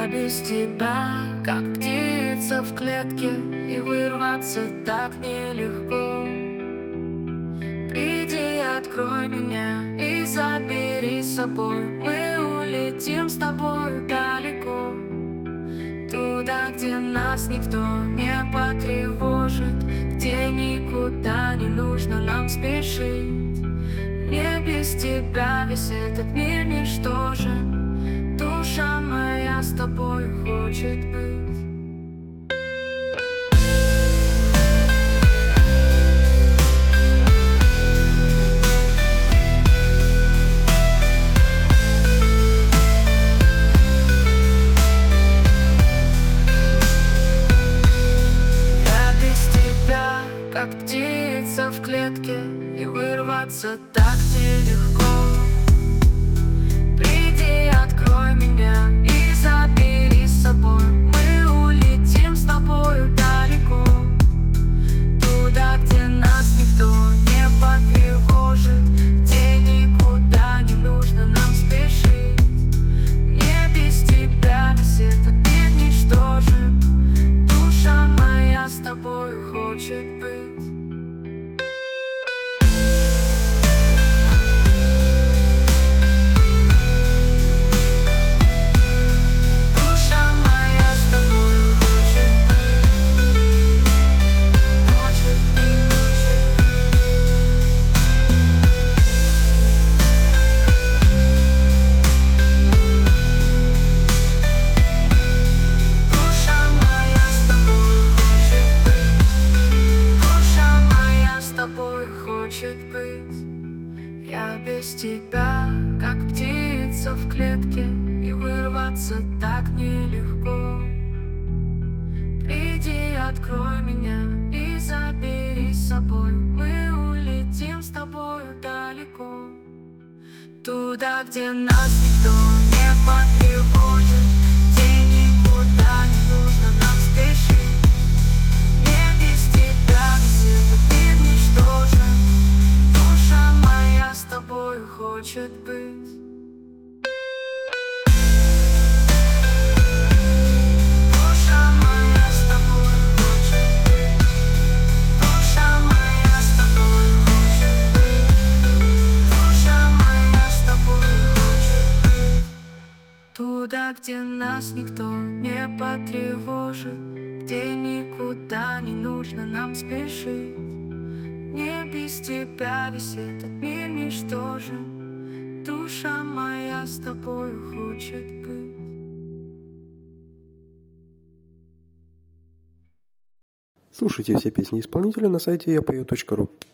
Я без тебя, как птица в клетке, и вырваться так нелегко. Приди, открой меня и забери с собой. Мы улетим с тобой далеко, туда, где нас никто не потревожит, где никуда не нужно нам спешить. Мне без тебя весь этот мир ничтожен. Душа моя с тобой хочет быть. Я без тебя, как птица в клетке, и вырваться так нелегко. Приди, открой меня и забери с собой. Мы улетим с тобою далеко, туда, где нас никто не потревожит, где никуда не нужно нам спешить. Мне без тебя весь этот мир ничтожен. Душа моя с тобою хочет быть. Я без тебя, как птица в клетке, и вырваться так нелегко. Приди, открой меня и забери с собой. Мы улетим с тобою далеко, туда, где нас никто не потревожит, где никуда не нужно нам спешить. Мне без тебя весь этот мир ничтожен. Душа моя с тобой хочет быть. Душа моя с тобой хочет быть. Душа моя с тобой хочет быть. Душа моя с тобой хочет быть. Туда, где нас никто не потревожит, где никуда не нужно нам спешить. Мне без тебя весь этот мир ничтожен. Душа моя с тобой хочет быть. Слушайте все песни исполнителя на сайте yapою.ru.